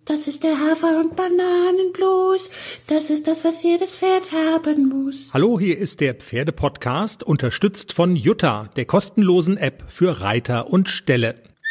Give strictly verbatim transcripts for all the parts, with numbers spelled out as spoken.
Das ist der Hafer- und Bananenblues. Das ist das, was jedes Pferd haben muss. Hallo, hier ist der Pferdepodcast, unterstützt von Jutta, der kostenlosen App für Reiter und Ställe.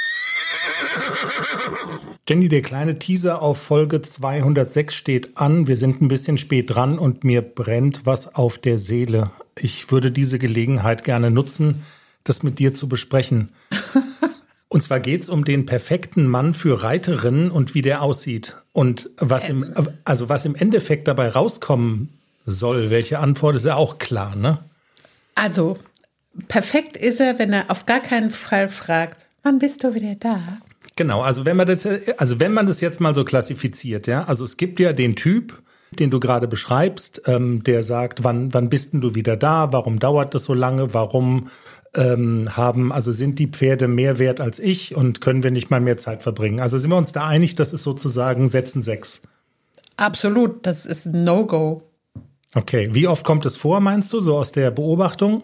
Jenny, der kleine Teaser auf Folge zweihundertsechs steht an. Wir sind ein bisschen spät dran und mir brennt was auf der Seele. Ich würde diese Gelegenheit gerne nutzen, das mit dir zu besprechen. Und zwar geht's um den perfekten Mann für Reiterinnen und wie der aussieht. Und was im, also was im Endeffekt dabei rauskommen soll, welche Antwort, ist ja auch klar, ne? Also, perfekt ist er, wenn er auf gar keinen Fall fragt, wann bist du wieder da? Genau, also wenn man das, also wenn man das jetzt mal so klassifiziert, ja, also es gibt ja den Typ, den du gerade beschreibst, ähm, der sagt, wann, wann bist denn du wieder da? Warum dauert das so lange? Warum ähm, haben, also sind die Pferde mehr wert als ich und können wir nicht mal mehr Zeit verbringen? Also sind wir uns da einig, das ist sozusagen Sätzen sechs? Absolut, das ist ein No-Go. Okay, wie oft kommt es vor, meinst du, so aus der Beobachtung?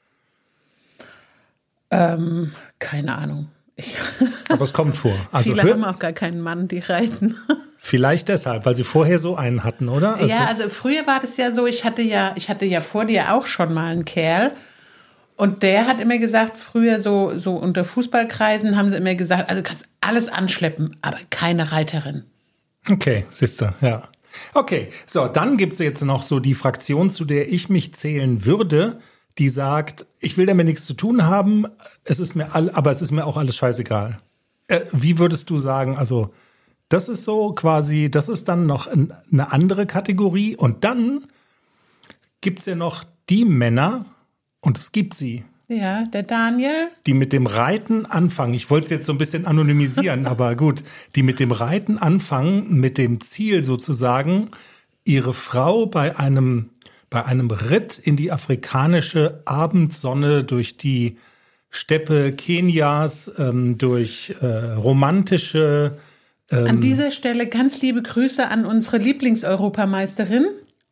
Ähm, keine Ahnung. Ich Aber es kommt vor. Also Viele haben auch gar keinen Mann, die reiten. Vielleicht deshalb, weil sie vorher so einen hatten, oder? Also ja, also früher war das ja so, ich hatte ja, ich hatte ja vor dir auch schon mal einen Kerl. Und der hat immer gesagt, früher so, so unter Fußballkreisen haben sie immer gesagt, also du kannst alles anschleppen, aber keine Reiterin. Okay, siehste, ja. Okay, so, dann gibt's jetzt noch so die Fraktion, zu der ich mich zählen würde, die sagt, ich will damit nichts zu tun haben, es ist mir all, aber es ist mir auch alles scheißegal. Äh, wie würdest du sagen, also das ist so quasi, das ist dann noch ein, eine andere Kategorie und dann gibt's ja noch die Männer, und es gibt sie. Ja, der Daniel. Die mit dem Reiten anfangen. Ich wollte es jetzt so ein bisschen anonymisieren, aber gut. Die mit dem Reiten anfangen, mit dem Ziel sozusagen, ihre Frau bei einem, bei einem Ritt in die afrikanische Abendsonne durch die Steppe Kenias, ähm, durch äh, romantische... Ähm, an dieser Stelle ganz liebe Grüße an unsere Lieblingseuropameisterin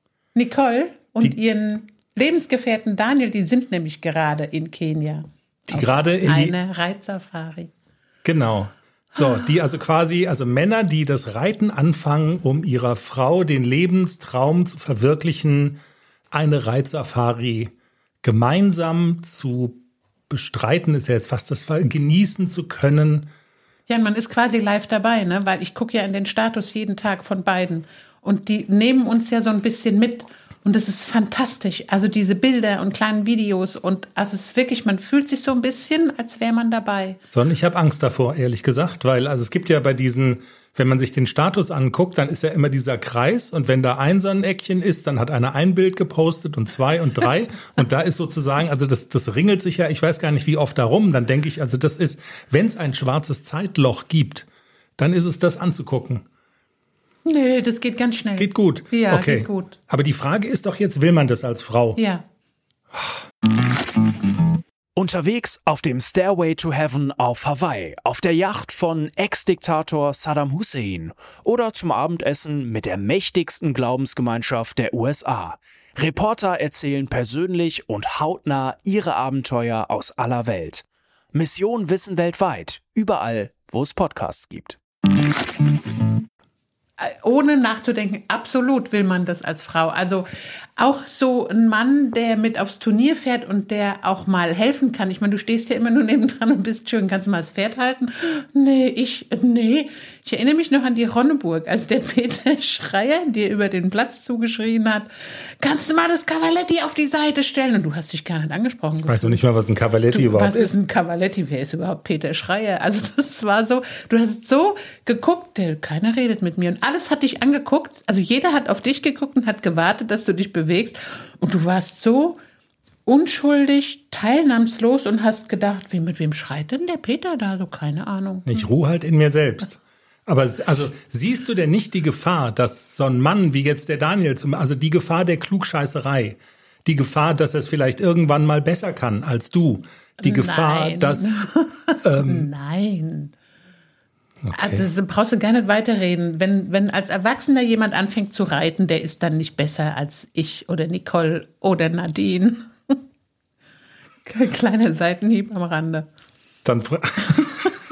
Nicole und die, ihren Lebensgefährten Daniel, die sind nämlich gerade in Kenia. Die gerade in die eine Reitsafari. Genau. So, die also quasi, also Männer, die das Reiten anfangen, um ihrer Frau den Lebenstraum zu verwirklichen, eine Reitsafari gemeinsam zu bestreiten, ist ja jetzt fast das Fall, genießen zu können. Ja, man ist quasi live dabei, ne? Weil ich gucke ja in den Status jeden Tag von beiden. Und die nehmen uns ja so ein bisschen mit. Und das ist fantastisch. Also diese Bilder und kleinen Videos. Und also es ist wirklich, man fühlt sich so ein bisschen, als wäre man dabei. Sondern ich habe Angst davor, ehrlich gesagt. Weil also es gibt ja bei diesen, wenn man sich den Status anguckt, dann ist ja immer dieser Kreis. Und wenn da ein so ein Eckchen ist, dann hat einer ein Bild gepostet und zwei und drei. Und da ist sozusagen, also das, das ringelt sich ja, ich weiß gar nicht, wie oft darum. Dann denke ich, also das ist, wenn es ein schwarzes Zeitloch gibt, dann ist es das anzugucken. Nee, das geht ganz schnell. Geht gut. Ja, okay. geht gut. Aber die Frage ist doch jetzt, will man das als Frau? Ja. Unterwegs auf dem Stairway to Heaven auf Hawaii, auf der Yacht von Ex-Diktator Saddam Hussein oder zum Abendessen mit der mächtigsten Glaubensgemeinschaft der U S A. Reporter erzählen persönlich und hautnah ihre Abenteuer aus aller Welt. Mission Wissen weltweit, überall, wo es Podcasts gibt. Ohne nachzudenken, absolut will man das als Frau. Also auch so ein Mann, der mit aufs Turnier fährt und der auch mal helfen kann. Ich meine, du stehst ja immer nur nebendran und bist schön, kannst du mal das Pferd halten? Nee, ich, nee. Ich erinnere mich noch an die Ronneburg, als der Peter Schreier dir über den Platz zugeschrien hat, kannst du mal das Cavaletti auf die Seite stellen? Und du hast dich gar nicht angesprochen. Weißt du nicht mal, was ein Cavaletti du, überhaupt was ist? Was ist ein Cavaletti? Wer ist überhaupt Peter Schreier? Also das war so, du hast so geguckt, keiner redet mit mir. Und alles hat dich angeguckt, also jeder hat auf dich geguckt und hat gewartet, dass du dich bewegst. Und du warst so unschuldig, teilnahmslos und hast gedacht, wie, mit wem schreit denn der Peter da? So, keine Ahnung. Ich ruhe halt in mir selbst. Aber also siehst du denn nicht die Gefahr, dass so ein Mann wie jetzt der Daniel, also die Gefahr der Klugscheißerei, die Gefahr, dass er es vielleicht irgendwann mal besser kann als du, die Gefahr, Nein. dass... Ähm, Nein. Okay. Also brauchst du gar nicht weiterreden. Wenn, wenn als Erwachsener jemand anfängt zu reiten, der ist dann nicht besser als ich oder Nicole oder Nadine. Kleiner Seitenhieb am Rande. Dann,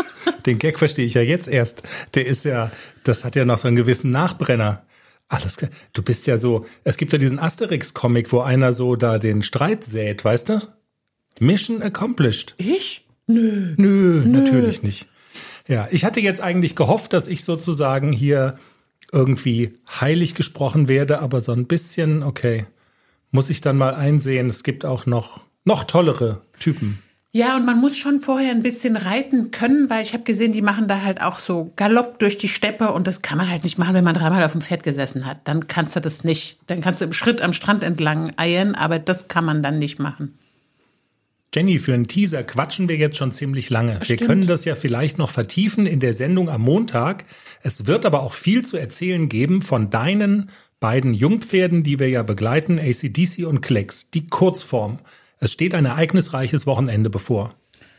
Den Gag verstehe ich ja jetzt erst. Der ist ja, das hat ja noch so einen gewissen Nachbrenner. Alles klar. Du bist ja so, es gibt ja diesen Asterix-Comic, wo einer so da den Streit sät, weißt du? Mission accomplished. Ich? Nö. Nö, Nö. Natürlich nicht. Ja, ich hatte jetzt eigentlich gehofft, dass ich sozusagen hier irgendwie heilig gesprochen werde, aber so ein bisschen, okay, muss ich dann mal einsehen, es gibt auch noch, noch tollere Typen. Ja, und man muss schon vorher ein bisschen reiten können, weil ich habe gesehen, die machen da halt auch so Galopp durch die Steppe und das kann man halt nicht machen, wenn man dreimal auf dem Pferd gesessen hat. Dann kannst du das nicht. Dann kannst du im Schritt am Strand entlang eiern, aber das kann man dann nicht machen. Jenny, für einen Teaser quatschen wir jetzt schon ziemlich lange. Stimmt. Wir können das ja vielleicht noch vertiefen in der Sendung am Montag. Es wird aber auch viel zu erzählen geben von deinen beiden Jungpferden, die wir ja begleiten, A C D C und Klecks, die Kurzform. Es steht ein ereignisreiches Wochenende bevor.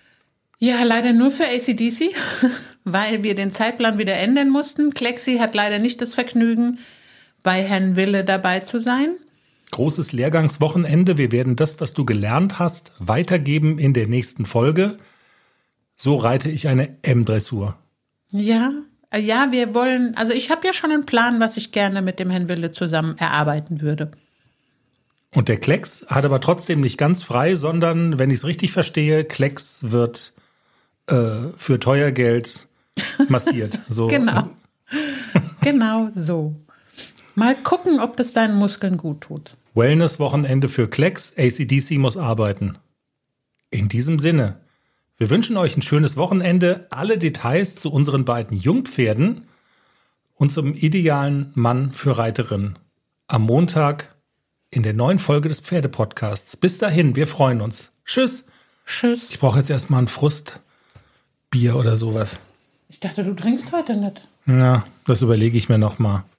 Ja, leider nur für A C D C, weil wir den Zeitplan wieder ändern mussten. Klecksi hat leider nicht das Vergnügen, bei Herrn Wille dabei zu sein. Großes Lehrgangswochenende. Wir werden das, was du gelernt hast, weitergeben in der nächsten Folge. So reite ich eine M-Dressur. Ja, ja, wir wollen, also ich habe ja schon einen Plan, was ich gerne mit dem Herrn Wille zusammen erarbeiten würde. Und der Klecks hat aber trotzdem nicht ganz frei, sondern, wenn ich es richtig verstehe, Klecks wird äh, für teuer Geld massiert. So. Genau, genau so. Mal gucken, ob das deinen Muskeln gut tut. Wellness-Wochenende für Klecks, A C D C muss arbeiten. In diesem Sinne, wir wünschen euch ein schönes Wochenende. Alle Details zu unseren beiden Jungpferden und zum idealen Mann für Reiterinnen am Montag in der neuen Folge des Pferdepodcasts. Bis dahin, wir freuen uns. Tschüss. Tschüss. Ich brauche jetzt erstmal ein Frustbier oder sowas. Ich dachte, du trinkst heute nicht. Na, das überlege ich mir noch mal.